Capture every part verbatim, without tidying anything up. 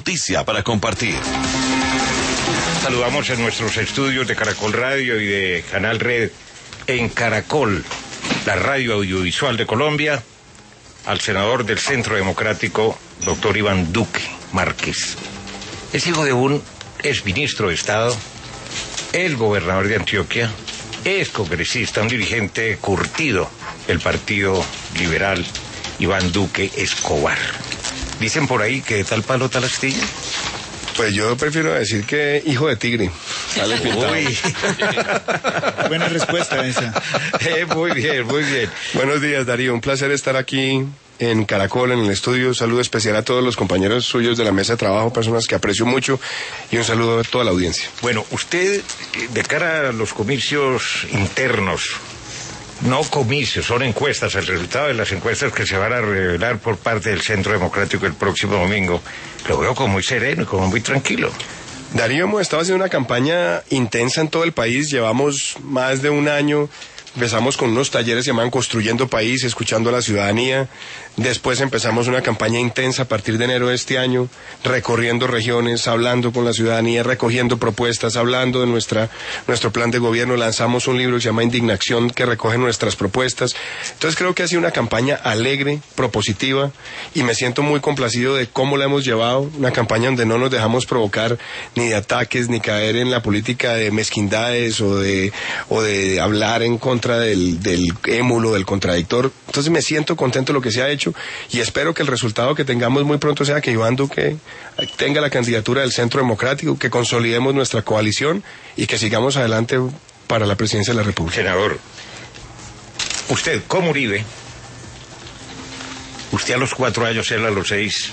noticia para compartir. Saludamos en nuestros estudios de Caracol Radio y de Canal Red en Caracol, la radio audiovisual de Colombia, al senador del Centro Democrático, doctor Iván Duque Márquez. Es hijo de un exministro de Estado, el gobernador de Antioquia, es congresista, un dirigente curtido del Partido Liberal, Iván Duque Escobar. Dicen por ahí que de tal palo tal astilla. Pues yo prefiero decir que hijo de tigre. Sale pintado. Uy. Buena respuesta esa. Eh, muy bien, muy bien. Buenos días, Darío. Un placer estar aquí en Caracol, en el estudio. Un saludo especial a todos los compañeros suyos de la mesa de trabajo, personas que aprecio mucho, y un saludo a toda la audiencia. Bueno, usted, de cara a los comicios internos, no comicios, son encuestas, el resultado de las encuestas que se van a revelar por parte del Centro Democrático el próximo domingo, lo veo como muy sereno y como muy tranquilo. Darío, hemos estado haciendo una campaña intensa en todo el país, llevamos más de un año. Empezamos con unos talleres que se llaman Construyendo País, escuchando a la ciudadanía. Después empezamos una campaña intensa a partir de enero de este año, recorriendo regiones, hablando con la ciudadanía, recogiendo propuestas, hablando de nuestra nuestro plan de gobierno. Lanzamos un libro que se llama Indignación, que recoge nuestras propuestas. Entonces creo que ha sido una campaña alegre, propositiva, y me siento muy complacido de cómo la hemos llevado. Una campaña donde no nos dejamos provocar ni de ataques, ni caer en la política de mezquindades o de, o de hablar en contra Del, del émulo, del contradictor. Entonces me siento contento de lo que se ha hecho y espero que el resultado que tengamos muy pronto sea que Iván Duque tenga la candidatura del Centro Democrático, que consolidemos nuestra coalición y que sigamos adelante para la presidencia de la República. Senador, usted como Uribe, usted a los cuatro años, él a los seis,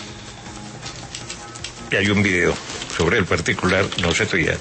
y hay un video sobre el particular, no sé todavía.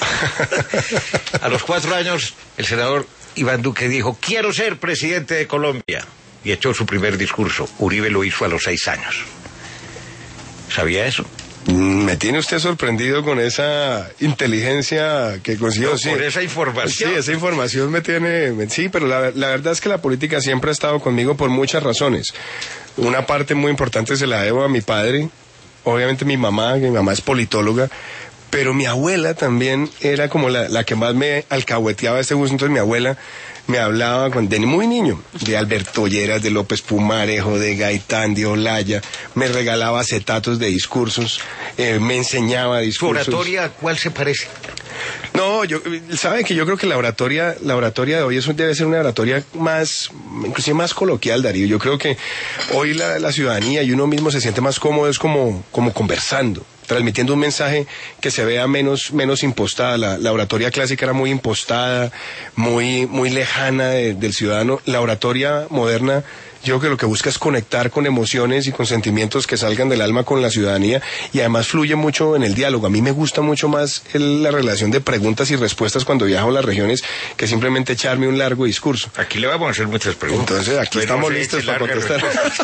A los cuatro años, el senador Iván Duque dijo, quiero ser presidente de Colombia, y echó su primer discurso. Uribe lo hizo a los seis años. ¿Sabía eso? Me tiene usted sorprendido con esa inteligencia que consiguió. No, sí. Por esa información. Sí, esa información me tiene... Sí, pero la, la verdad es que la política siempre ha estado conmigo por muchas razones. Una parte muy importante se la debo a mi padre, obviamente mi mamá, que mi mamá es politóloga, pero mi abuela también era como la, la que más me alcahueteaba este gusto. Entonces mi abuela me hablaba cuando, de muy niño, de Alberto Lleras, de López Pumarejo, de Gaitán, de Olaya, me regalaba acetatos de discursos, eh, me enseñaba discursos. ¿Su oratoria a cuál se parece? No, yo, sabe que yo creo que la oratoria, la oratoria de hoy es, debe ser una oratoria más, inclusive más coloquial, Darío. Yo creo que hoy la, la ciudadanía y uno mismo se siente más cómodo, es como, como conversando, transmitiendo un mensaje que se vea menos, menos impostada. La, la oratoria clásica era muy impostada, muy, muy lejana de, del ciudadano. La oratoria moderna, yo creo que lo que busca es conectar con emociones y con sentimientos que salgan del alma con la ciudadanía, y además fluye mucho en el diálogo. A mí me gusta mucho más el, la relación de preguntas y respuestas cuando viajo a las regiones que simplemente echarme un largo discurso. Aquí le vamos a hacer muchas preguntas. Entonces aquí Pero estamos no listos para contestar.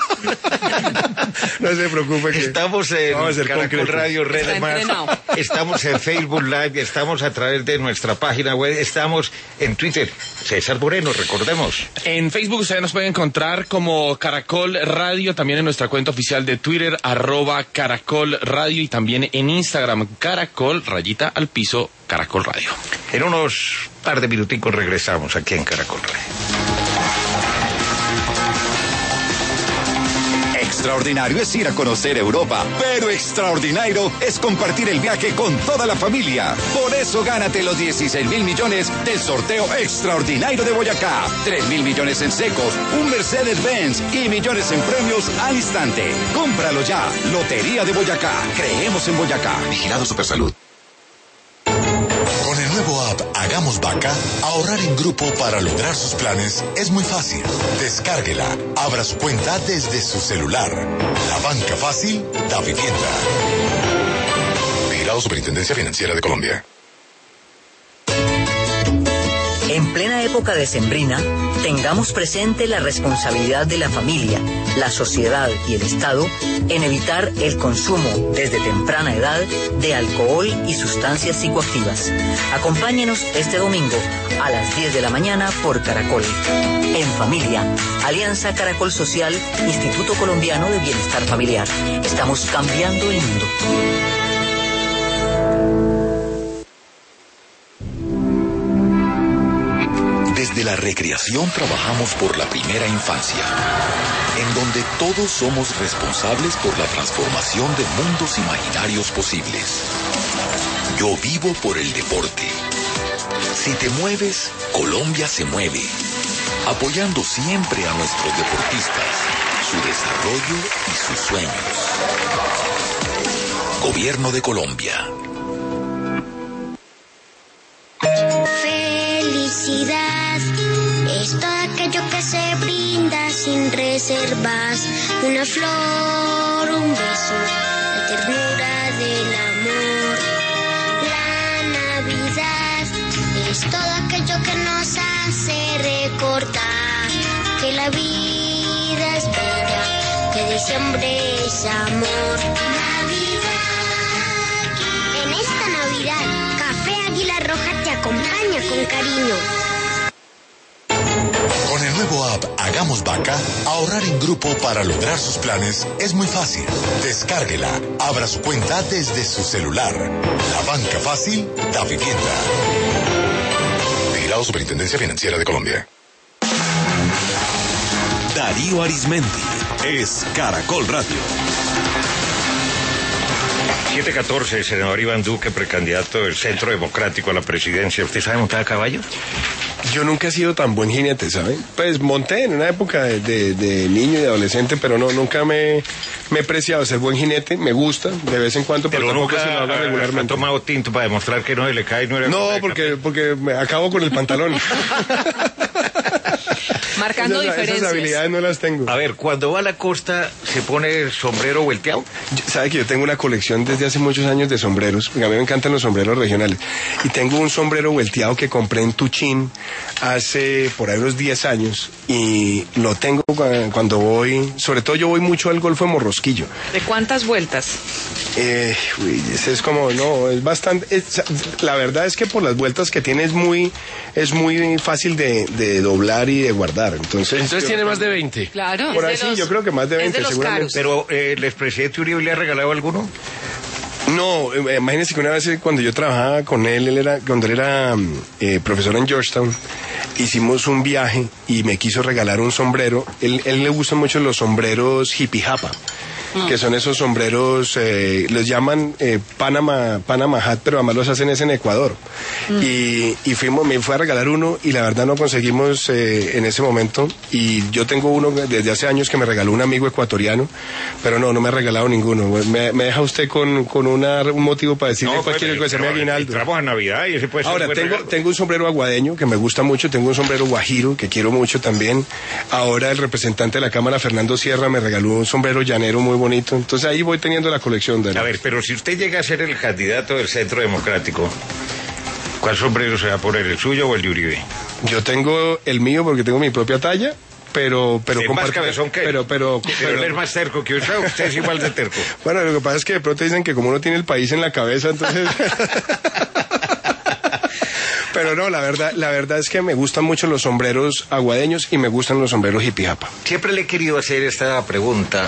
No se preocupe que estamos en Caracol concretos. Radio Red Está Más, entrenado. estamos en Facebook Live, estamos a través de nuestra página web, estamos en Twitter. César Moreno, recordemos. En Facebook ustedes nos pueden encontrar como Caracol Radio, también en nuestra cuenta oficial de Twitter, arroba Caracol Radio, y también en Instagram, Caracol, rayita al piso, Caracol Radio. En unos par de minuticos regresamos aquí en Caracol Radio. Extraordinario es ir a conocer Europa, pero extraordinario es compartir el viaje con toda la familia. Por eso gánate los dieciséis mil millones del sorteo extraordinario de Boyacá. tres mil millones en secos, un Mercedes-Benz y millones en premios al instante. Cómpralo ya. Lotería de Boyacá. Creemos en Boyacá. Vigilado Supersalud. Con el nuevo app Hagamos Vaca, ahorrar en grupo para lograr sus planes es muy fácil. Descárguela, abra su cuenta desde su celular. La banca fácil da vivienda. Vigilado Superintendencia Financiera de Colombia. En plena época decembrina, tengamos presente la responsabilidad de la familia, la sociedad y el Estado en evitar el consumo desde temprana edad de alcohol y sustancias psicoactivas. Acompáñenos este domingo a las diez de la mañana por Caracol. En familia, Alianza Caracol Social, Instituto Colombiano de Bienestar Familiar. Estamos cambiando el mundo. la recreación trabajamos por la primera infancia, en donde todos somos responsables por la transformación de mundos imaginarios posibles. Yo vivo por el deporte. Si te mueves, Colombia se mueve, apoyando siempre a nuestros deportistas, su desarrollo y sus sueños. Gobierno de Colombia. Felicidad es todo aquello que se brinda sin reservas. Una flor, un beso, la ternura del amor. La Navidad es todo aquello que nos hace recordar que la vida es bella, que diciembre es amor. Navidad. En esta Navidad, Café Águila Roja te acompaña con cariño. Con el nuevo app Hagamos Vaca, ahorrar en grupo para lograr sus planes es muy fácil. Descárguela, abra su cuenta desde su celular. La banca fácil da vivienda. Vigilado Superintendencia Financiera de Colombia. Darío Arizmendi es Caracol Radio. siete catorce, el senador Iván Duque, precandidato del Centro Democrático a la presidencia. ¿Usted sabe montar a caballo? Yo nunca he sido tan buen jinete, ¿sabe? Pues monté en una época de, de, de niño y de adolescente, pero no, nunca me, me he preciado ser buen jinete. Me gusta, de vez en cuando, pero, pero tampoco nunca se lo haga regularmente. ha tomado tinto para demostrar que no se le cae. No, era no porque, porque me acabo con el pantalón. Marcando esas, diferencias. Esas habilidades no las tengo. A ver, cuando va a la costa, ¿se pone el sombrero volteado? Sabe que yo tengo una colección desde hace muchos años de sombreros, porque a mí me encantan los sombreros regionales. Y tengo un sombrero volteado que compré en Tuchín hace por ahí unos diez años. Y lo tengo cuando voy, sobre todo yo voy mucho al Golfo de Morrosquillo. ¿De cuántas vueltas? Eh, uy, ese es como, no, es bastante, es, la verdad es que por las vueltas que tiene es muy, es muy fácil de, de doblar y de guardar. Entonces, Entonces yo, tiene más de veinte. Claro. Por es ahí de sí, los, yo creo que más de veinte, es de los seguramente. caros. Pero eh, el expresidente Uribe le ha regalado alguno. No, eh, imagínense que una vez cuando yo trabajaba con él, él era, cuando él era eh, profesor en Georgetown, hicimos un viaje y me quiso regalar un sombrero. Él, él le gustan mucho los sombreros hippie japa, mm. que son esos sombreros, eh, los llaman eh, Panama, Panama Hat, pero además los hacen es en Ecuador. Mm. Y, y fuimos, me fue a regalar uno y la verdad no conseguimos eh, en ese momento. Y yo tengo uno desde hace años que me regaló un amigo ecuatoriano, pero no, no me ha regalado ninguno. Me, me deja usted con, con una, un motivo para decirle No, cualquier cosa, me aguinaldo. Entramos a Navidad y ese puede ser Ahora, un buen tengo, regalo. tengo un sombrero aguadeño que me gusta mucho, tengo un sombrero guajiro que quiero mucho también. Ahora el representante de la Cámara, Fernando Sierra, me regaló un sombrero llanero muy bonito. Entonces ahí voy teniendo la colección de... A ver, pero si usted llega a ser el candidato del Centro Democrático, ¿cuál sombrero se va a poner, el suyo o el de Uribe? Yo tengo el mío porque tengo mi propia talla, pero... pero ¿Es más cabezón que él? Pero, pero, Pero pero- él es más terco que usted, usted es igual de terco. Bueno, lo que pasa es que de pronto dicen que como uno tiene el país en la cabeza, entonces... Pero no, la verdad, la verdad es que me gustan mucho los sombreros aguadeños y me gustan los sombreros hippie japa. Siempre le he querido hacer esta pregunta.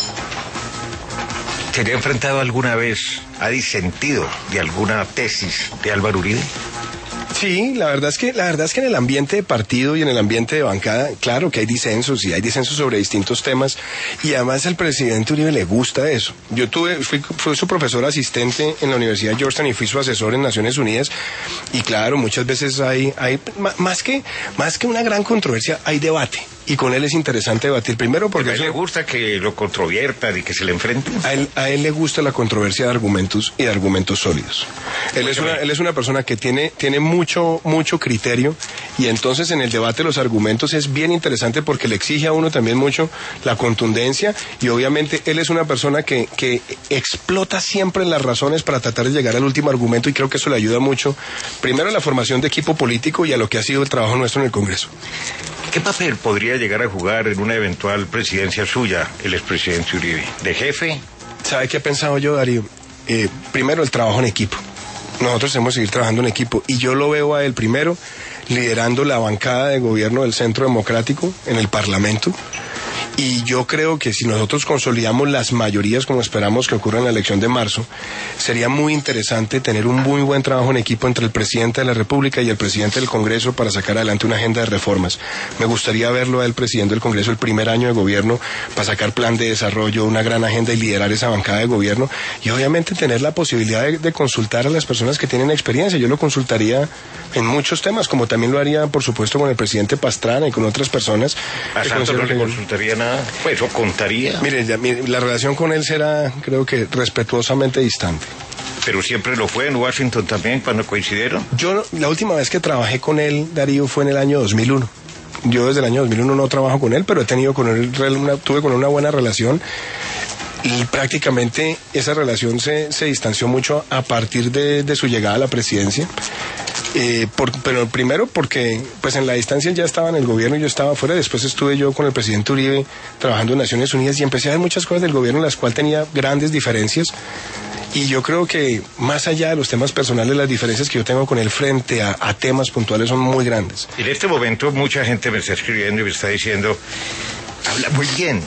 ¿Se le ha enfrentado alguna vez, ha disentido de alguna tesis de Álvaro Uribe? Sí, la verdad es que la verdad es que en el ambiente de partido y en el ambiente de bancada, claro que hay disensos y hay disensos sobre distintos temas y además al presidente Uribe le gusta eso. Yo tuve fui, fui su profesor asistente en la Universidad de Georgetown y fui su asesor en Naciones Unidas y claro, muchas veces hay hay más que más que una gran controversia, hay debate. Y con él es interesante debatir. Primero porque... ¿A él le gusta que lo controviertan y que se le enfrenten? A él, a él le gusta la controversia de argumentos y de argumentos sólidos. Él es una, él es una persona que tiene, tiene mucho, mucho criterio y entonces en el debate de los argumentos es bien interesante porque le exige a uno también mucho la contundencia y obviamente él es una persona que, que explota siempre las razones para tratar de llegar al último argumento y creo que eso le ayuda mucho, primero a la formación de equipo político y a lo que ha sido el trabajo nuestro en el Congreso. ¿Qué papel podría llegar a jugar en una eventual presidencia suya el expresidente Uribe? ¿De jefe? ¿Sabe qué he pensado yo, Darío? Eh, primero, el trabajo en equipo. Nosotros tenemos que seguir trabajando en equipo. Y yo lo veo a él primero liderando la bancada de gobierno del Centro Democrático en el Parlamento. Y yo creo que si nosotros consolidamos las mayorías como esperamos que ocurra en la elección de marzo, sería muy interesante tener un muy buen trabajo en equipo entre el presidente de la República y el presidente del Congreso para sacar adelante una agenda de reformas. Me gustaría verlo al presidente del Congreso el primer año de gobierno para sacar plan de desarrollo, una gran agenda y liderar esa bancada de gobierno y obviamente tener la posibilidad de, de consultar a las personas que tienen experiencia. Yo lo consultaría en muchos temas, como también lo haría por supuesto con el presidente Pastrana y con otras personas. ¿A Santos no le consultaría nada? Pues, ¿o contaría? Mire, ya, mire, la relación con él será, creo que, respetuosamente distante. Pero siempre lo fue en Washington también, cuando coincidieron. Yo, la última vez que trabajé con él, Darío, fue en el año dos mil uno. Yo desde el año dos mil uno no trabajo con él, pero he tenido con él, una, tuve con él una buena relación. Y prácticamente esa relación se, se distanció mucho a partir de, de su llegada a la presidencia. Eh, por, pero primero porque pues en la distancia él ya estaba en el gobierno y yo estaba afuera. Después estuve yo con el presidente Uribe trabajando en Naciones Unidas y empecé a ver muchas cosas del gobierno en las cuales tenía grandes diferencias. Y yo creo que más allá de los temas personales, las diferencias que yo tengo con él frente a, a temas puntuales son muy grandes. En este momento mucha gente me está escribiendo y me está diciendo, habla muy bien,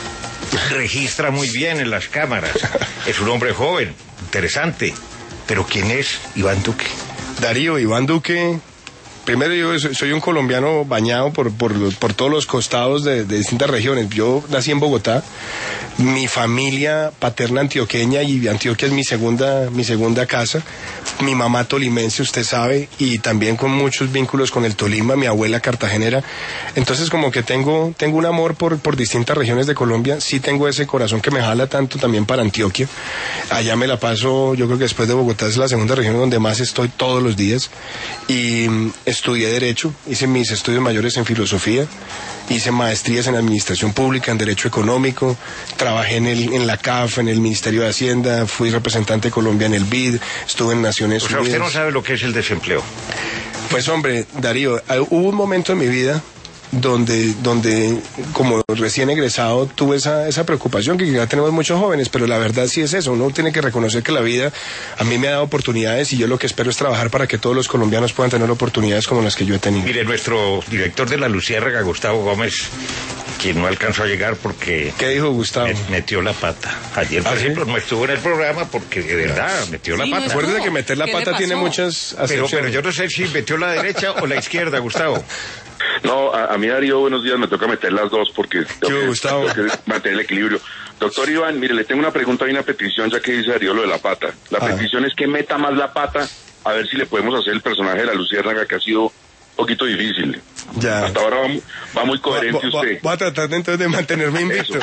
registra muy bien en las cámaras, es un hombre joven, interesante, pero ¿quién es Iván Duque? Darío, Iván Duque, primero yo soy un colombiano bañado por, por, por todos los costados de, de distintas regiones. Yo nací en Bogotá, mi familia paterna antioqueña y Antioquia es mi segunda, mi segunda casa. Mi mamá tolimense, usted sabe, y también con muchos vínculos con el Tolima, mi abuela cartagenera. Entonces como que tengo, tengo un amor por, por distintas regiones de Colombia. Sí tengo ese corazón que me jala tanto también para Antioquia. Allá me la paso, yo creo que después de Bogotá es la segunda región donde más estoy todos los días. Y estudié Derecho, hice mis estudios mayores en Filosofía, hice maestrías en Administración Pública, en Derecho Económico, trabajé en, el, en la C A F, en el Ministerio de Hacienda, fui representante de Colombia en el B I D, estuve en Naciones Unidas. O sea, usted no sabe lo que es el desempleo. Pues hombre, Darío, hubo un momento en mi vida donde, donde como recién egresado tuve esa, esa preocupación que ya tenemos muchos jóvenes, pero la verdad sí es eso, uno tiene que reconocer que la vida a mí me ha dado oportunidades y yo lo que espero es trabajar para que todos los colombianos puedan tener oportunidades como las que yo he tenido. Mire, nuestro director de La Luciérnaga, Gustavo Gómez, quien no alcanzó a llegar porque... ¿Qué dijo Gustavo? Metió la pata. Ayer, por ¿Ah, ejemplo, sí? no estuvo en el programa porque de verdad metió sí, la pata. No Acuérdate que meter la pata tiene muchas acepciones. Pero, pero yo no sé si metió la derecha o la izquierda, Gustavo. No, a, a mí, Darío, buenos días, me toca meter las dos porque tengo, que, Gustavo? tengo que mantener el equilibrio. Doctor Iván, mire, le tengo una pregunta y una petición, ya que dice Darío lo de la pata. La ah. petición es que meta más la pata, a ver si le podemos hacer el personaje de La Luciérnaga, que ha sido un poquito difícil. Ya. Hasta ahora va, va muy coherente va, va, usted. Voy a tratar entonces de mantenerme invicto.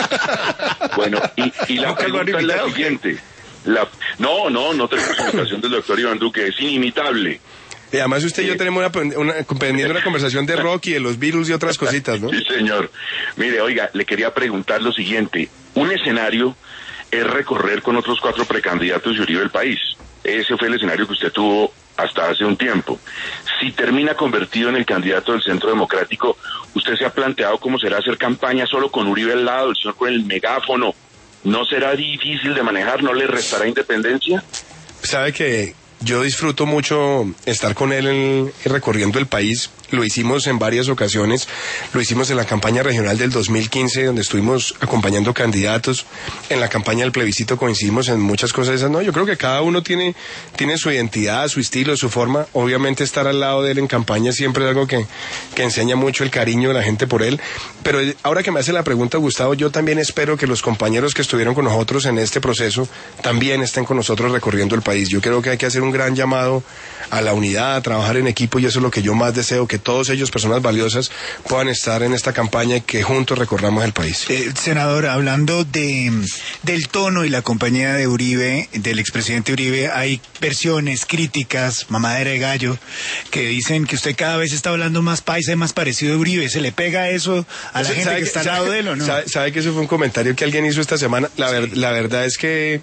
Bueno, y, y la pregunta es la siguiente. La, no, no, no tenemos comunicación del doctor Iván Duque, es inimitable. Y además usted y yo tenemos una, una, pendiente una conversación de rock y de los Beatles y otras cositas, ¿no? Sí, señor. Mire, oiga, le quería preguntar lo siguiente. Un escenario es recorrer con otros cuatro precandidatos y Uribe el país. Ese fue el escenario que usted tuvo hasta hace un tiempo. Si termina convertido en el candidato del Centro Democrático, ¿usted se ha planteado cómo será hacer campaña solo con Uribe al lado, el señor con el megáfono? ¿No será difícil de manejar? ¿No le restará independencia? Sabe que yo disfruto mucho estar con él en, recorriendo el país. Lo hicimos en varias ocasiones. Lo hicimos en la campaña regional del dos mil quince, donde estuvimos acompañando candidatos. En la campaña del plebiscito coincidimos en muchas cosas de esas. No, yo creo que cada uno tiene, tiene su identidad, su estilo, su forma. Obviamente estar al lado de él en campaña siempre es algo que, que enseña mucho el cariño de la gente por él. Pero ahora que me hace la pregunta, Gustavo, yo también espero que los compañeros que estuvieron con nosotros en este proceso también estén con nosotros recorriendo el país. Yo creo que hay que hacer un gran llamado a la unidad, a trabajar en equipo, y eso es lo que yo más deseo, que todos ellos, personas valiosas, puedan estar en esta campaña y que juntos recorramos el país. Eh, senador, hablando de del tono y la compañía de Uribe, del expresidente Uribe, hay versiones, críticas, mamadera de gallo, que dicen que usted cada vez está hablando más paisa y más parecido a Uribe. ¿Se le pega eso a la gente que está al lado de él o no? ¿Sabe, sabe que eso fue un comentario que alguien hizo esta semana? La, ver, la verdad es que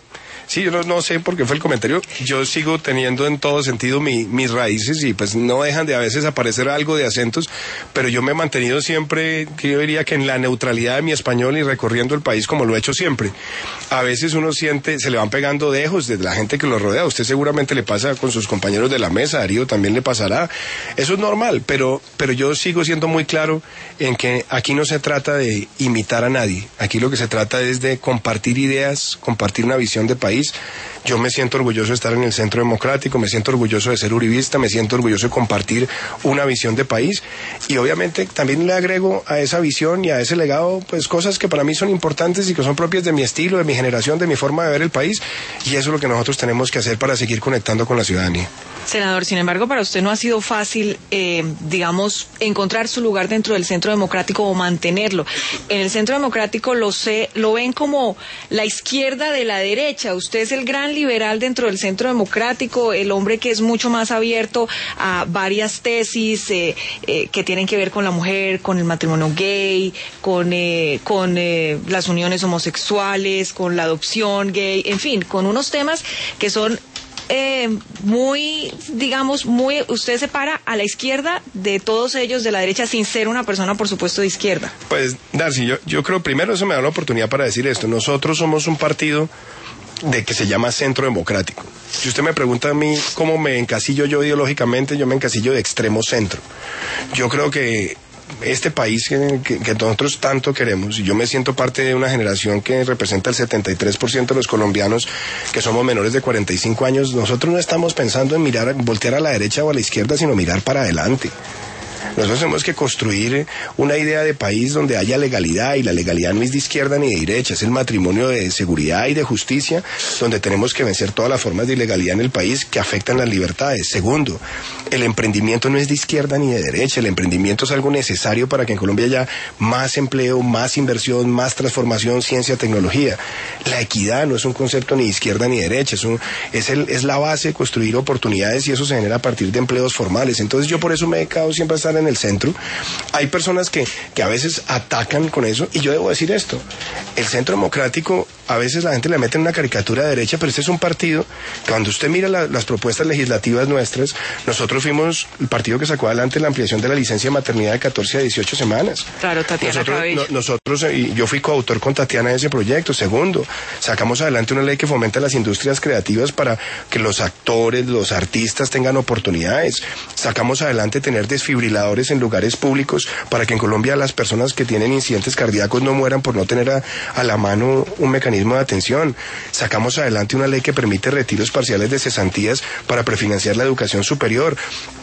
Sí, yo no, no sé por qué fue el comentario. Yo sigo teniendo en todo sentido mi, mis raíces y pues no dejan de a veces aparecer algo de acentos, pero yo me he mantenido siempre, que yo diría que en la neutralidad de mi español y recorriendo el país como lo he hecho siempre. A veces uno siente, se le van pegando dejos de la gente que lo rodea. A usted seguramente le pasa con sus compañeros de la mesa, a Darío también le pasará. Eso es normal, pero, pero yo sigo siendo muy claro en que aquí no se trata de imitar a nadie. Aquí lo que se trata es de compartir ideas, compartir una visión de país. Yo me siento orgulloso de estar en el Centro Democrático, me siento orgulloso de ser uribista, me siento orgulloso de compartir una visión de país y obviamente también le agrego a esa visión y a ese legado pues cosas que para mí son importantes y que son propias de mi estilo, de mi generación, de mi forma de ver el país y eso es lo que nosotros tenemos que hacer para seguir conectando con la ciudadanía. Senador, sin embargo, para usted no ha sido fácil, eh, digamos, encontrar su lugar dentro del Centro Democrático o mantenerlo. En el Centro Democrático lo sé, lo ven como la izquierda de la derecha. Usted es el gran liberal dentro del Centro Democrático, el hombre que es mucho más abierto a varias tesis eh, eh, que tienen que ver con la mujer, con el matrimonio gay, con, eh, con eh, las uniones homosexuales, con la adopción gay, en fin, con unos temas que son Eh, muy, digamos, muy, usted se para a la izquierda de todos ellos, de la derecha, sin ser una persona, por supuesto, de izquierda. Pues, Darcy, yo, yo creo, primero eso me da la oportunidad para decir esto. Nosotros somos un partido de que se llama Centro Democrático. Si usted me pregunta a mí cómo me encasillo yo ideológicamente, yo me encasillo de extremo centro. Yo creo que este país que, que, que nosotros tanto queremos, y yo me siento parte de una generación que representa el setenta y tres por ciento de los colombianos que somos menores de cuarenta y cinco años, nosotros no estamos pensando en mirar, voltear a la derecha o a la izquierda, sino mirar para adelante. Nosotros tenemos que construir una idea de país donde haya legalidad, y la legalidad no es de izquierda ni de derecha, es el matrimonio de seguridad y de justicia, donde tenemos que vencer todas las formas de ilegalidad en el país que afectan las libertades. Segundo, el emprendimiento no es de izquierda ni de derecha, el emprendimiento es algo necesario para que en Colombia haya más empleo, más inversión, más transformación, ciencia, tecnología. La equidad no es un concepto ni de izquierda ni de derecha, es, un, es, el, es la base de construir oportunidades y eso se genera a partir de empleos formales. Entonces yo por eso me he dedicado siempre a estar en el centro. Hay personas que, que a veces atacan con eso y yo debo decir esto, el Centro Democrático a veces la gente le mete en una caricatura de derecha, pero este es un partido que cuando usted mira la, las propuestas legislativas nuestras, nosotros fuimos el partido que sacó adelante la ampliación de la licencia de maternidad de catorce a dieciocho semanas. Claro, Tatiana nosotros, Cabello. no, nosotros y yo fui coautor con Tatiana de ese proyecto. Segundo, sacamos adelante una ley que fomenta las industrias creativas para que los actores, los artistas tengan oportunidades. Sacamos adelante tener desfibriladores en lugares públicos para que en Colombia las personas que tienen incidentes cardíacos no mueran por no tener a, a la mano un mecanismo de atención. Sacamos adelante una ley que permite retiros parciales de cesantías para prefinanciar la educación superior.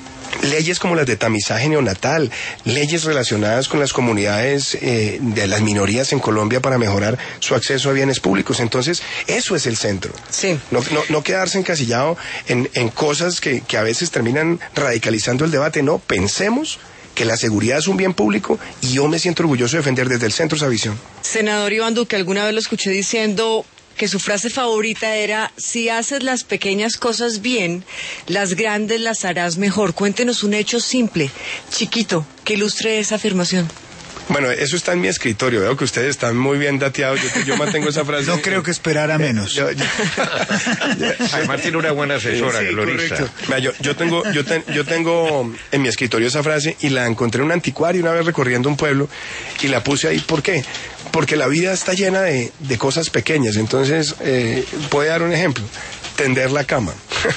Leyes como las de tamizaje neonatal, leyes relacionadas con las comunidades eh, de las minorías en Colombia para mejorar su acceso a bienes públicos. Entonces, eso es el centro. Sí. No, no, no quedarse encasillado en, en cosas que, que a veces terminan radicalizando el debate. No, pensemos que la seguridad es un bien público y yo me siento orgulloso de defender desde el centro esa visión. Senador Iván Duque, alguna vez lo escuché diciendo que su frase favorita era: si haces las pequeñas cosas bien, las grandes las harás mejor. Cuéntenos un hecho simple, chiquito, que ilustre esa afirmación. Bueno, eso está en mi escritorio. Veo que ustedes están muy bien dateados. Yo, yo mantengo esa frase. No creo que esperara menos. Yo, yo, Además tiene una buena asesora, sí, glorista. Mira, yo, yo tengo, yo, ten, yo tengo en mi escritorio esa frase y la encontré en un anticuario una vez recorriendo un pueblo y la puse ahí. ¿Por qué? Porque la vida está llena de, de cosas pequeñas. Entonces, eh, voy a dar un ejemplo. Tender la cama.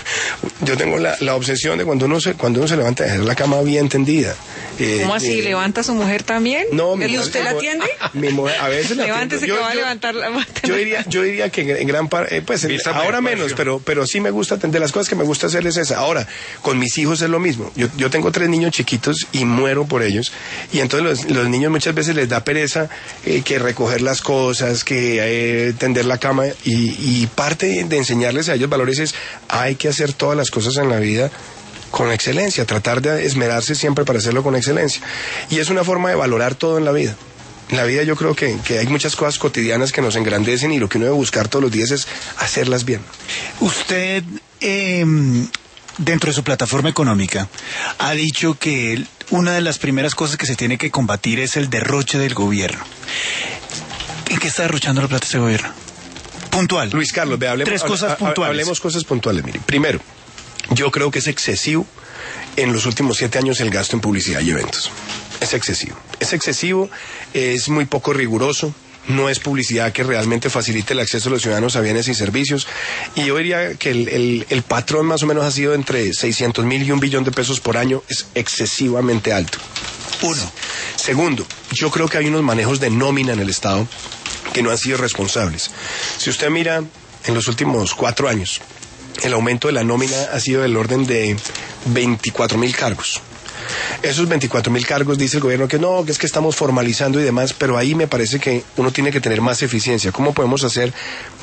Yo tengo la, la obsesión de cuando uno se, cuando uno se levanta, dejar la cama bien tendida. Eh, ¿Cómo así? Eh, ¿Levanta a su mujer también? No, mi ¿Y mujer, usted la atiende? Mi mujer, a veces la Levántese que yo, va a yo, levantar la yo diría, yo diría que en, en gran parte, eh, pues en, ahora menos, pero, pero sí me gusta, de las cosas que me gusta hacer es esa. Ahora, con mis hijos es lo mismo. Yo, yo tengo tres niños chiquitos y muero por ellos. Y entonces los, los niños muchas veces les da pereza eh, que recoger las cosas, que eh, tender la cama. Y, y parte de enseñarles a ellos valores es, hay que hacer todas las cosas en la vida con excelencia, tratar de esmerarse siempre para hacerlo con excelencia. Y es una forma de valorar todo en la vida. En la vida yo creo que, que hay muchas cosas cotidianas que nos engrandecen y lo que uno debe buscar todos los días es hacerlas bien. Usted, eh, dentro de su plataforma económica, ha dicho que una de las primeras cosas que se tiene que combatir es el derroche del gobierno. ¿En qué está derrochando la plata ese gobierno? Puntual. Luis Carlos, ve, hablemos, Tres cosas puntuales. Hablemos cosas puntuales, mire. Primero, yo creo que es excesivo en los últimos siete años el gasto en publicidad y eventos. Es excesivo. Es excesivo, es muy poco riguroso. No es publicidad que realmente facilite el acceso de los ciudadanos a bienes y servicios. Y yo diría que el, el, el patrón más o menos ha sido entre seiscientos mil y un billón de pesos por año. Es excesivamente alto. Uno. Segundo, yo creo que hay unos manejos de nómina en el Estado que no han sido responsables. Si usted mira en los últimos cuatro años, el aumento de la nómina ha sido del orden de veinticuatro mil cargos. Esos veinticuatro mil cargos dice el gobierno que no, que es que estamos formalizando y demás, pero ahí me parece que uno tiene que tener más eficiencia. ¿Cómo podemos hacer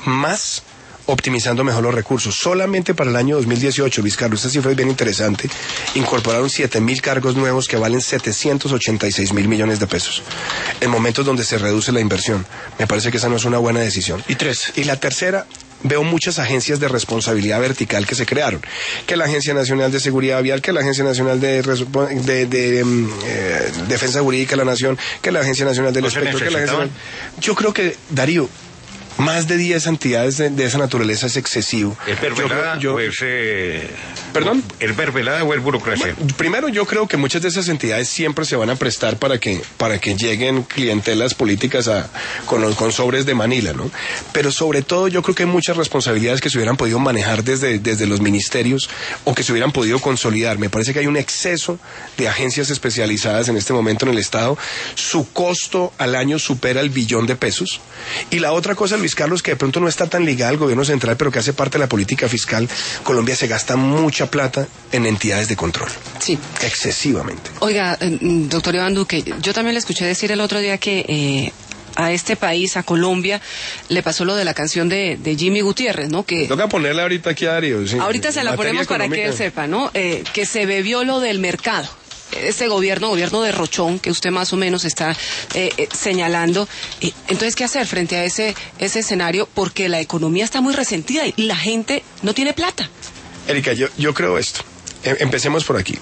más optimizando mejor los recursos? Solamente para el año dos mil dieciocho, Luis Carlos, esta cifra es bien interesante, incorporaron siete mil cargos nuevos que valen setecientos ochenta y seis mil millones de pesos, en momentos donde se reduce la inversión. Me parece que esa no es una buena decisión. Y tres. Y la tercera, veo muchas agencias de responsabilidad vertical que se crearon, que la Agencia Nacional de Seguridad Vial, que la Agencia Nacional de, de, de, de eh, Defensa Jurídica de la Nación, que la Agencia Nacional del Inspector, que la Agencia... Yo creo que, Darío, más de diez entidades de, de esa naturaleza es excesivo. ¿Es mermelada yo, yo, o es... Eh, ¿Perdón? ¿Es mermelada o es burocracia? Bueno, primero, yo creo que muchas de esas entidades siempre se van a prestar para que para que lleguen clientelas políticas a, con, los, con sobres de Manila, ¿no? Pero sobre todo yo creo que hay muchas responsabilidades que se hubieran podido manejar desde, desde los ministerios o que se hubieran podido consolidar. Me parece que hay un exceso de agencias especializadas en este momento en el Estado. Su costo al año supera el billón de pesos. Y la otra cosa, Luis Carlos, que de pronto no está tan ligada al gobierno central, pero que hace parte de la política fiscal, Colombia se gasta mucha plata en entidades de control. Sí. Excesivamente. Oiga, eh, doctor Iván Duque, yo también le escuché decir el otro día que eh, a este país, a Colombia, le pasó lo de la canción de, de Jimmy Gutiérrez, ¿no? Que toca ponerla ahorita aquí a Darío. Sí. Ahorita se la ponemos para que él sepa, ¿no? Eh, que se bebió lo del mercado. Ese gobierno, gobierno de Rochón, que usted más o menos está eh, eh, señalando. Eh, entonces, ¿qué hacer frente a ese, ese escenario? Porque la economía está muy resentida y la gente no tiene plata. Erika, yo, yo creo esto. Empecemos por aquí.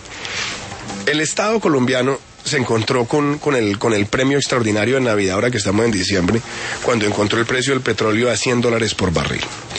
El Estado colombiano se encontró con, con, el, con el premio extraordinario de Navidad, ahora que estamos en diciembre, cuando encontró el precio del petróleo a cien dólares por barril.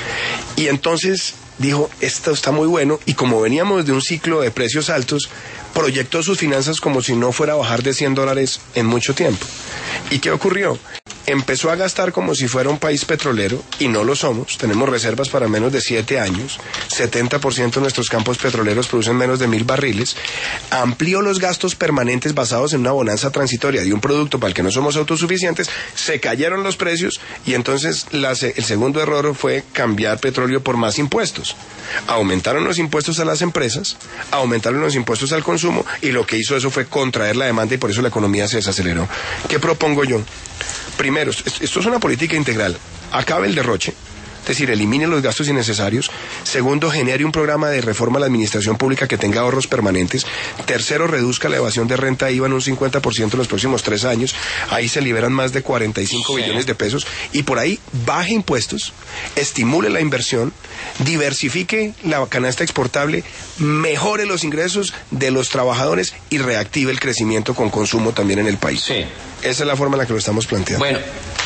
Y entonces dijo, esto está muy bueno, y como veníamos de un ciclo de precios altos, proyectó sus finanzas como si no fuera a bajar de cien dólares en mucho tiempo. ¿Y qué ocurrió? Empezó a gastar como si fuera un país petrolero, y no lo somos. Tenemos reservas para menos de siete años, setenta por ciento de nuestros campos petroleros producen menos de mil barriles, amplió los gastos permanentes basados en una bonanza transitoria de un producto para el que no somos autosuficientes, se cayeron los precios, y entonces la, el segundo error fue cambiar petróleo por más impuestos. Aumentaron los impuestos a las empresas, aumentaron los impuestos al consumo, y lo que hizo eso fue contraer la demanda, y por eso la economía se desaceleró. ¿Qué propongo yo? Primero, esto es una política integral. Acabe el derroche, es decir, elimine los gastos innecesarios. Segundo, genere un programa de reforma a la administración pública que tenga ahorros permanentes. Tercero, reduzca la evasión de renta I V A en un cincuenta por ciento en los próximos tres años. Ahí se liberan más de cuarenta y cinco billones de pesos. Y por ahí baje impuestos, estimule la inversión, diversifique la canasta exportable, mejore los ingresos de los trabajadores y reactive el crecimiento con consumo también en el país. Sí. Esa es la forma en la que lo estamos planteando. Bueno,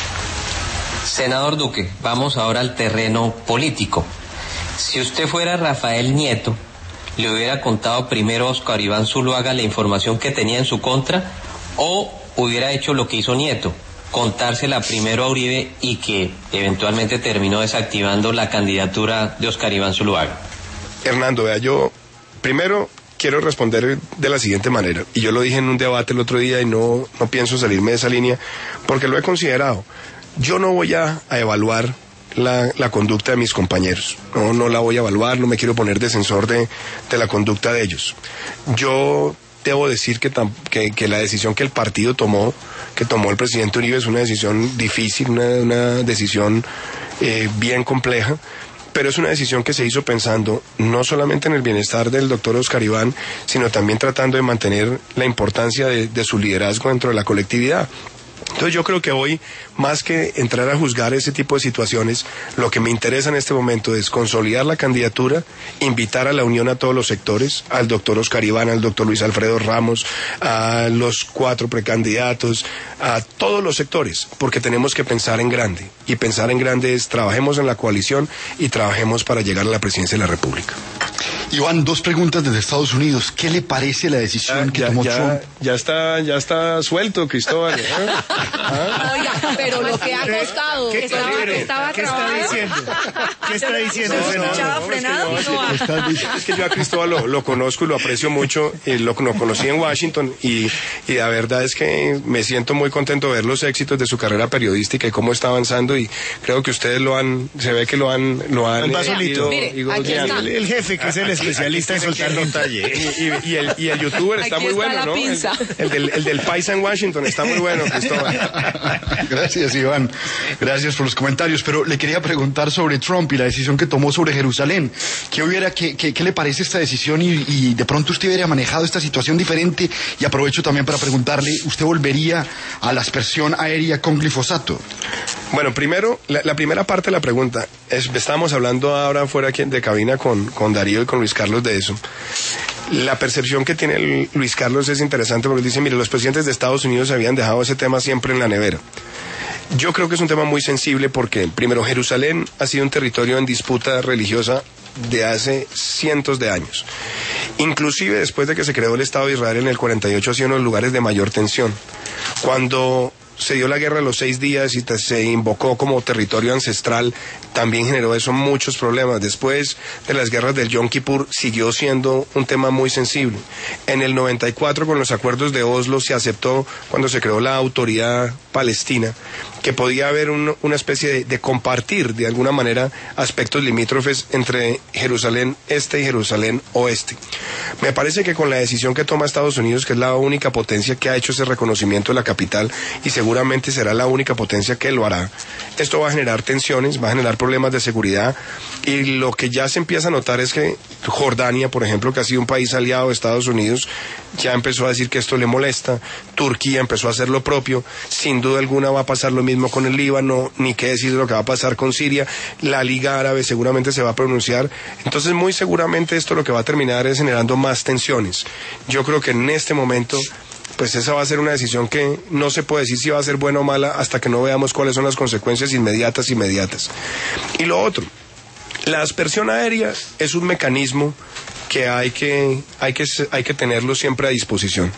senador Duque, vamos ahora al terreno político. Si usted fuera Rafael Nieto, ¿le hubiera contado primero a Oscar Iván Zuluaga la información que tenía en su contra, o hubiera hecho lo que hizo Nieto, contársela primero a Uribe y que eventualmente terminó desactivando la candidatura de Oscar Iván Zuluaga? Hernando, vea, yo primero quiero responder de la siguiente manera, y yo lo dije en un debate el otro día y no, no pienso salirme de esa línea, porque lo he considerado. Yo no voy a, a evaluar la, la conducta de mis compañeros, no, no la voy a evaluar, no me quiero poner defensor de, de la conducta de ellos. Yo debo decir que, tam, que, que la decisión que el partido tomó, que tomó el presidente Uribe, es una decisión difícil, una, una decisión eh, bien compleja, pero es una decisión que se hizo pensando no solamente en el bienestar del doctor Oscar Iván, sino también tratando de mantener la importancia de, de su liderazgo dentro de la colectividad. Entonces yo creo que hoy, más que entrar a juzgar ese tipo de situaciones, lo que me interesa en este momento es consolidar la candidatura, invitar a la unión a todos los sectores, al doctor Oscar Iván, al doctor Luis Alfredo Ramos, a los cuatro precandidatos, a todos los sectores, porque tenemos que pensar en grande. Y pensar en grande es trabajemos en la coalición y trabajemos para llegar a la presidencia de la República. Iván, dos preguntas desde Estados Unidos. ¿Qué le parece la decisión ah, que ya, tomó ya, Trump? Ya está, ya está suelto, Cristóbal. ¿eh? ¿Ah? Oiga, pero lo que ha costado. ¿Qué, estaba, qué, estaba ¿qué está diciendo? ¿Qué está diciendo? Se escuchaba no, frenado. es, que no, es, que, es que yo a Cristóbal lo, lo conozco y lo aprecio mucho. Y lo, lo conocí en Washington y, y la verdad es que me siento muy contento de ver los éxitos de su carrera periodística y cómo está avanzando. Y creo que ustedes lo han, se ve que lo han, lo han. Va solito. Mire, aquí está. El, el jefe, que es el especialista en soltar detalle. Y, y, y, el, y el youtuber está Aquí muy está bueno, la ¿no? El, el, del, el del Paisa en Washington está muy bueno, Cristóbal. Gracias, Iván. Gracias por los comentarios. Pero le quería preguntar sobre Trump y la decisión que tomó sobre Jerusalén. ¿Qué hubiera, qué, qué, qué le parece esta decisión? Y, y de pronto usted hubiera manejado esta situación diferente. Y aprovecho también para preguntarle, ¿usted volvería a la aspersión aérea con glifosato? Bueno, primero, la, la primera parte de la pregunta, es, estábamos hablando ahora fuera aquí de cabina con, con Darío y con Luis Carlos de eso. La percepción que tiene el, Luis Carlos es interesante porque dice, mire, los presidentes de Estados Unidos habían dejado ese tema siempre en la nevera. Yo creo que es un tema muy sensible porque, primero, Jerusalén ha sido un territorio en disputa religiosa de hace cientos de años. Inclusive después de que se creó el Estado de Israel en el cuarenta y ocho ha sido uno de los lugares de mayor tensión. Cuando se dio la guerra de los seis días y se invocó como territorio ancestral, también generó eso muchos problemas. Después de las guerras del Yom Kippur siguió siendo un tema muy sensible. En el noventa y cuatro, con los acuerdos de Oslo, se aceptó, cuando se creó la autoridad palestina, que podía haber un, una especie de, de compartir de alguna manera aspectos limítrofes entre Jerusalén Este y Jerusalén Oeste. Me parece que con la decisión que toma Estados Unidos, que es la única potencia que ha hecho ese reconocimiento de la capital y seguramente será la única potencia que lo hará, esto va a generar tensiones, va a generar problemas de seguridad y lo que ya se empieza a notar es que Jordania, por ejemplo, que ha sido un país aliado de Estados Unidos, ya empezó a decir que esto le molesta. Turquía empezó a hacer lo propio. Sin duda alguna va a pasar lo mismo con el Líbano, ni qué decir de lo que va a pasar con Siria. La Liga Árabe seguramente se va a pronunciar. Entonces, muy seguramente esto lo que va a terminar es generando más tensiones. Yo creo que en este momento, pues esa va a ser una decisión que no se puede decir si va a ser buena o mala hasta que no veamos cuáles son las consecuencias inmediatas, inmediatas. Y lo otro, la aspersión aérea es un mecanismo que hay que, hay que, hay que tenerlo siempre a disposición.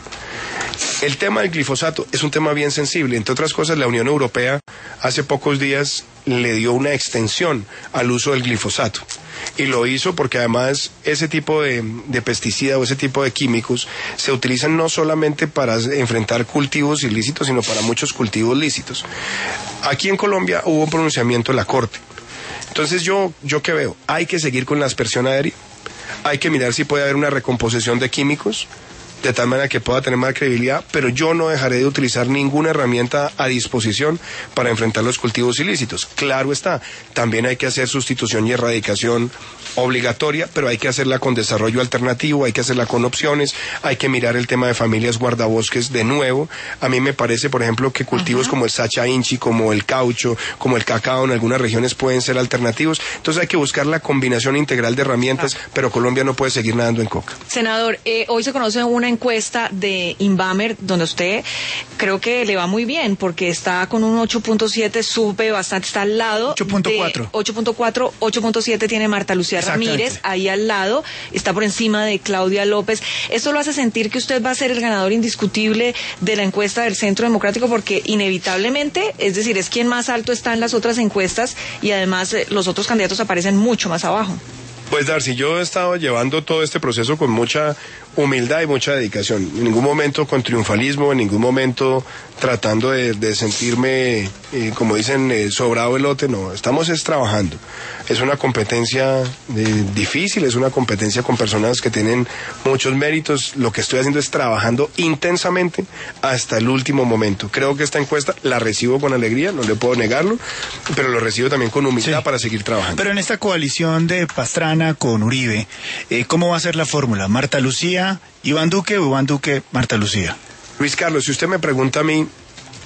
El tema del glifosato es un tema bien sensible. Entre otras cosas, la Unión Europea hace pocos días le dio una extensión al uso del glifosato. Y lo hizo porque además ese tipo de, de pesticida o ese tipo de químicos se utilizan no solamente para enfrentar cultivos ilícitos, sino para muchos cultivos lícitos. Aquí en Colombia hubo un pronunciamiento de la Corte. Entonces yo, yo ¿qué veo? Hay que seguir con la aspersión aérea. Hay que mirar si puede haber una recomposición de químicos, de tal manera que pueda tener más credibilidad, pero yo no dejaré de utilizar ninguna herramienta a disposición para enfrentar los cultivos ilícitos. Claro está, también hay que hacer sustitución y erradicación obligatoria, pero hay que hacerla con desarrollo alternativo, hay que hacerla con opciones, hay que mirar el tema de familias guardabosques de nuevo. A mí me parece, por ejemplo, que cultivos uh-huh. como el sacha inchi, como el caucho, como el cacao en algunas regiones pueden ser alternativos. Entonces hay que buscar la combinación integral de herramientas, uh-huh. pero Colombia no puede seguir nadando en coca. Senador, eh, hoy se conoce una encuesta de Inbamer donde usted creo que le va muy bien porque está con un ocho punto siete, sube bastante, está al lado ocho punto cuatro. ocho punto cuatro, ocho punto siete tiene Marta Lucía Ramírez, ahí al lado, está por encima de Claudia López. ¿Esto lo hace sentir que usted va a ser el ganador indiscutible de la encuesta del Centro Democrático? Porque inevitablemente, es decir, es quien más alto está en las otras encuestas y además eh, los otros candidatos aparecen mucho más abajo. Pues Darcy, yo he estado llevando todo este proceso con mucha humildad y mucha dedicación. En ningún momento con triunfalismo, en ningún momento tratando de, de sentirme, eh, como dicen, eh, sobrado el lote. No, estamos es trabajando. Es una competencia eh, difícil, es una competencia con personas que tienen muchos méritos. Lo que estoy haciendo es trabajando intensamente hasta el último momento. Creo que esta encuesta la recibo con alegría, no le puedo negarlo, pero lo recibo también con humildad sí. para seguir trabajando. Pero en esta coalición de Pastrana con Uribe, eh, ¿cómo va a ser la fórmula? ¿Marta Lucía, Iván Duque o Iván Duque, Marta Lucía? Luis Carlos, si usted me pregunta a mí,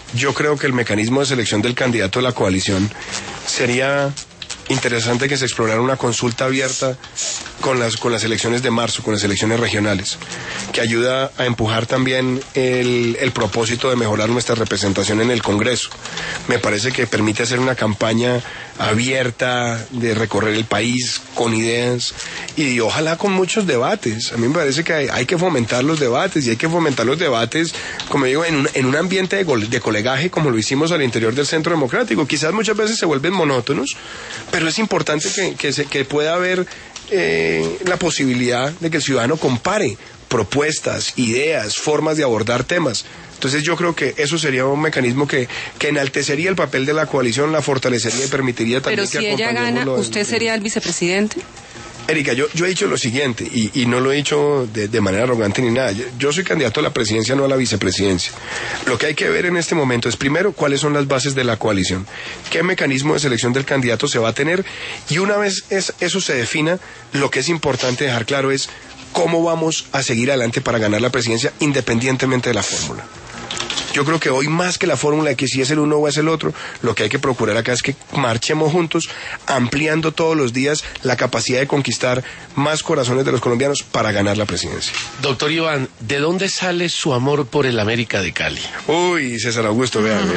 yo creo que el mecanismo de selección del candidato de la coalición sería interesante que se explorara una consulta abierta con las, con las elecciones de marzo, con las elecciones regionales, que ayuda a empujar también el, el propósito de mejorar nuestra representación en el Congreso. Me parece que permite hacer una campaña abierta de recorrer el país con ideas y ojalá con muchos debates. A mí me parece que hay, hay que fomentar los debates y hay que fomentar los debates, como digo, en un, en un ambiente de, gol, de colegaje como lo hicimos al interior del Centro Democrático. Quizás muchas veces se vuelven monótonos, pero es importante que, que, se, que pueda haber eh, la posibilidad de que el ciudadano compare propuestas, ideas, formas de abordar temas. Entonces yo creo que eso sería un mecanismo que, que enaltecería el papel de la coalición, la fortalecería y permitiría también Pero que si ella gana, ¿usted sería el vicepresidente? Erika, yo, yo he dicho lo siguiente, y, y no lo he dicho de, de manera arrogante ni nada. Yo, yo soy candidato a la presidencia, no a la vicepresidencia. Lo que hay que ver en este momento es, primero, cuáles son las bases de la coalición, qué mecanismo de selección del candidato se va a tener, y una vez es, eso se defina, lo que es importante dejar claro es cómo vamos a seguir adelante para ganar la presidencia, independientemente de la fórmula. Yo creo que hoy más que la fórmula de que si es el uno o es el otro, lo que hay que procurar acá es que marchemos juntos, ampliando todos los días la capacidad de conquistar más corazones de los colombianos para ganar la presidencia. Doctor Iván, ¿de dónde sale su amor por el América de Cali? Uy, César Augusto, vean.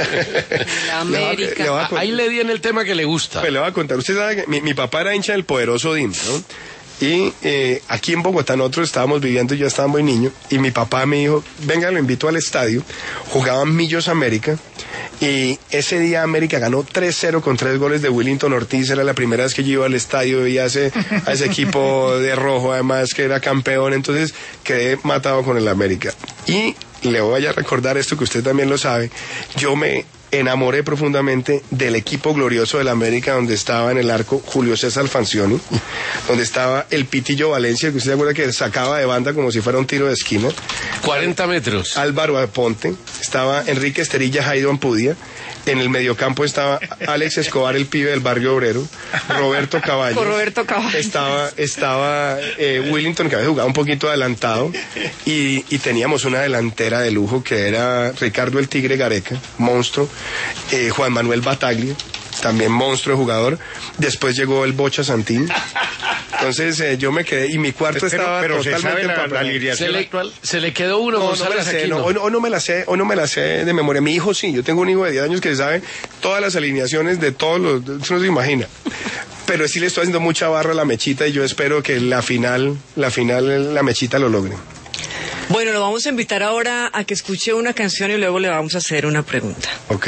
La América. Le va, le va Ahí le di en el tema que le gusta. Pues le voy a contar. Usted sabe que mi, mi papá era hincha del poderoso D I M, ¿no? Y eh, aquí en Bogotá nosotros estábamos viviendo, yo estaba muy niño, y mi papá me dijo, venga, lo invito al estadio. Jugaban Millos América, y ese día América ganó tres cero con tres goles de Willington Ortiz. Era la primera vez que yo iba al estadio y a ese, a ese equipo de rojo, además que era campeón, entonces quedé matado con el América. Y le voy a recordar esto que usted también lo sabe, yo me enamoré profundamente del equipo glorioso del América, donde estaba en el arco Julio César Fancioni, donde estaba el Pitillo Valencia, que usted se acuerda que sacaba de banda como si fuera un tiro de esquina. cuarenta metros. Álvaro Aponte, estaba Enrique Esterilla, Jaido Ampudia. En el mediocampo estaba Alex Escobar, el pibe del barrio obrero, Roberto Caballo. Roberto Caballo. Estaba, estaba eh, Willington, que había jugado un poquito adelantado, y, y teníamos una delantera de lujo que era Ricardo el Tigre Gareca, monstruo, eh, Juan Manuel Bataglia, también monstruo de jugador. Después llegó el Bocha Santín. Entonces eh, yo me quedé, y mi cuarto pero, estaba pero totalmente se sabe la, la se alineación le, actual. Se le quedó uno, no, González no me la sé, Aquino. no, hoy, hoy no me la sé, hoy no me la sé de memoria. Mi hijo sí, yo tengo un hijo de diez años que sabe todas las alineaciones de todos los, eso no se imagina. Pero sí le estoy haciendo mucha barra a la mechita, y yo espero que la final, la final, la mechita lo logre. Bueno, lo vamos a invitar ahora a que escuche una canción y luego le vamos a hacer una pregunta. Ok.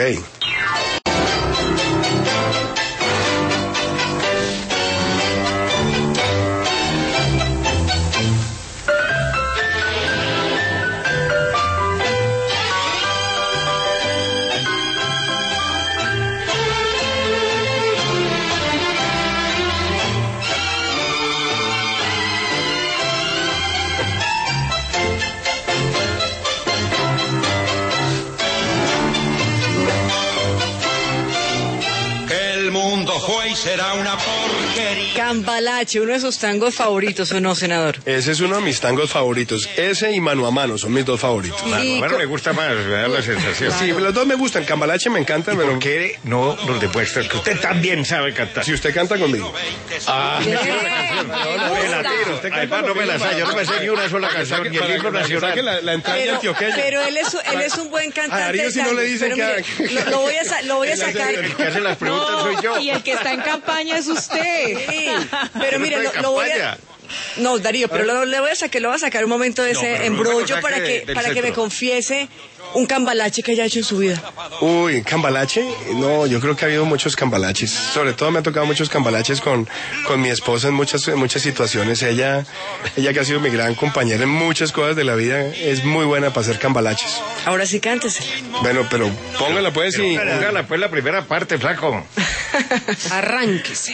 Será una porquería. Cambalache, uno de sus tangos favoritos, ¿o no, senador? Ese es uno de mis tangos favoritos. Ese y Mano a Mano son mis dos favoritos. Mano a Mano me gusta más, me da la sensación. Sí, los dos me gustan. Cambalache me encanta, pero... ¿por qué no nos demuestra que usted también sabe cantar? Si usted canta conmigo. Ah, no, no me la tiro. Además no me la sé, yo no me sé ni una sola canción, ni el himno nacional. La, la entraña Pero, antioqueña. pero él es, él es un buen cantante. A Darío de si no tango, le dicen pero que- mire, lo, lo voy a, sa- lo voy a sacar. El que hace las preguntas soy yo. Y el que está en campaña es usted. Sí, pero Yo no mire, estoy lo, en lo voy a... campaña. No, Darío, pero lo, le voy a sacar, lo voy a sacar un momento de No, ese pero no me embrollo saque para que, del para que me centro. confiese un cambalache que haya hecho en su vida. Uy, cambalache, no, yo creo que ha habido muchos cambalaches, sobre todo me ha tocado muchos cambalaches con, con mi esposa en muchas, en muchas situaciones. Ella, ella que ha sido mi gran compañera en muchas cosas de la vida, es muy buena para hacer cambalaches. Ahora sí cántese. Bueno, pero póngala pues Pero y... póngala pues la primera parte, flaco. Arránquese.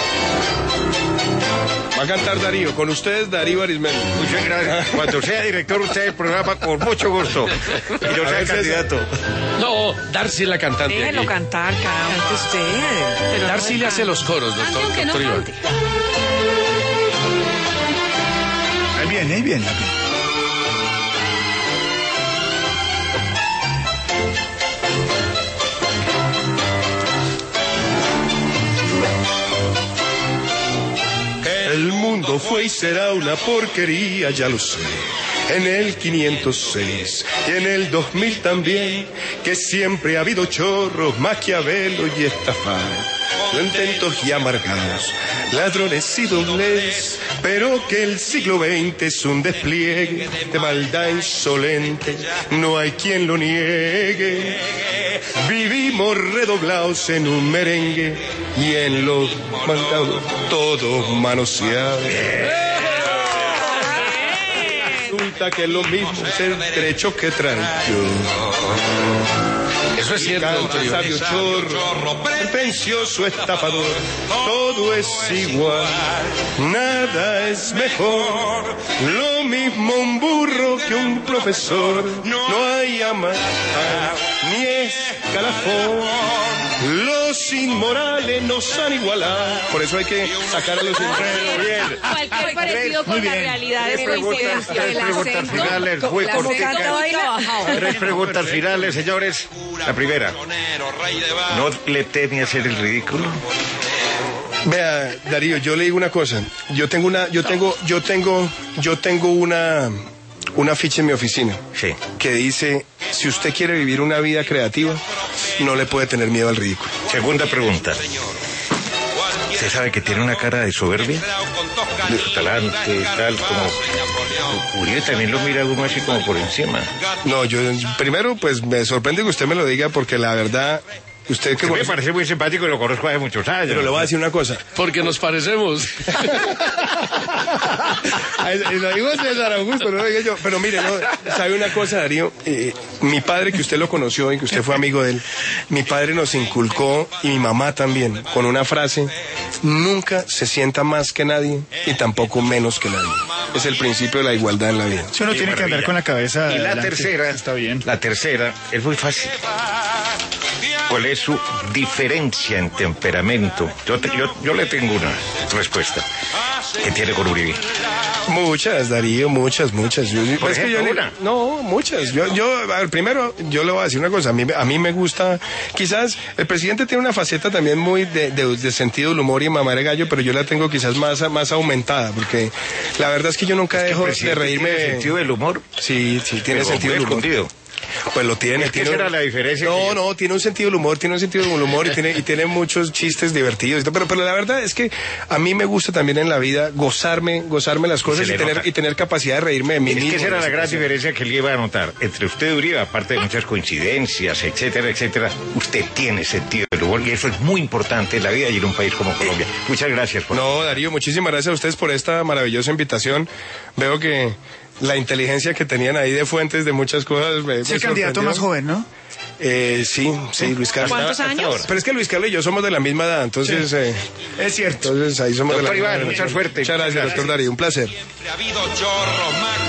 Va a cantar Darío, con ustedes Darío Arismendi. Muchas gracias. Cuando sea director usted del programa, con mucho gusto. Y no sea candidato. No, Darcy es la cantante. Déjelo aquí. cantar, caramba. Cante usted. Pero no Darcy me le hace cante. los coros, doctor, Cante aunque no doctor Iván. cante. Ahí viene, ahí viene. El mundo fue y será una porquería, ya lo sé. En el quinientos seis y en el dos mil también, que siempre ha habido chorros, maquiavelos y estafas, intentos y amargados, ladrones y dobles, pero que el siglo veinte es un despliegue de maldad insolente, no hay quien lo niegue. Vivimos redoblados en un merengue y en los mandados todos manoseados. Resulta que es lo mismo ser derecho que tranquilo. Eso es cierto, doctor Iván. Sabio chorro, pretencioso estafador, todo es igual, nada es mejor. Lo mismo un burro que un profesor, no hay amar ni escalafón. Los inmorales nos han igualado, por eso hay que sacar a los inmorales. Cualquier parecido con la realidad es coincidencia. Tres preguntas finales, muy corticas. Tres preguntas finales, señores. La primera, ¿no le teme hacer el ridículo? Vea, Darío, yo le digo una cosa. Yo tengo una, yo tengo, yo tengo, yo tengo una, una ficha en mi oficina. Sí. Que dice, si usted quiere vivir una vida creativa, no le puede tener miedo al ridículo. Segunda pregunta. ¿Usted sabe que tiene una cara de soberbia? De talante, tal, como... Uribe también lo mira uno así como por encima. No, yo, primero, pues me sorprende que usted me lo diga porque la verdad... Usted que me parece muy simpático y lo conozco hace muchos años. Pero le voy a decir una cosa. Porque nos parecemos. Lo digo César Augusto, no lo digo yo. Pero mire, no, sabe una cosa, Darío. Eh, mi padre, que usted lo conoció y que usted fue amigo de él, mi padre nos inculcó, y mi mamá también, con una frase: nunca se sienta más que nadie y tampoco menos que nadie. Es el principio de la igualdad en la vida. Si uno tiene que andar con la cabeza Y la adelante, tercera, está bien. La tercera es muy fácil. ¿Cuál es su diferencia en temperamento? Yo, te, yo, yo le tengo una respuesta. ¿Qué tiene con Uribe? Muchas, Darío, muchas, muchas. Yo, Por es que ejemplo, yo le- una. No, muchas. Yo, yo, a ver, primero, yo le voy a decir una cosa. A mí, a mí me gusta, quizás, el presidente tiene una faceta también muy de, de, de sentido del humor y mamar de gallo, pero yo la tengo quizás más, más aumentada, porque la verdad es que yo nunca ¿Es que el dejo de presidente reírme. tiene sentido del humor? Sí, sí, tiene Pero sentido del muy humor. escondido. Pues lo tiene. Es que tiene esa un- era la diferencia que No, yo- no, tiene un sentido del humor, tiene un sentido del humor y tiene, y tiene muchos chistes divertidos. y todo, Pero, pero la verdad es que a mí me gusta también en la vida gozarme, gozarme las cosas se y le tener, nota. y tener capacidad de reírme de mí Es mismo. que esa era la gran Sí. diferencia que él iba a notar. Entre usted y Uribe, aparte de muchas coincidencias, etcétera, etcétera, usted tiene sentido del humor y eso es muy importante en la vida y en un país como Colombia. Muchas gracias por No, Darío, muchísimas gracias a ustedes por esta maravillosa invitación. Veo que la inteligencia que tenían ahí de fuentes de muchas cosas me, Es me el candidato sorprendió. más joven, ¿no? Eh, sí, sí, Luis Carlos. ¿Cuántos Hasta años? ahora. Pero es que Luis Carlos y yo somos de la misma edad, entonces... eh, Es cierto. entonces ahí somos Doctor de la misma Iván, edad. mucha suerte. Muchas gracias, doctor Darío, un placer. Siempre ha habido chorros,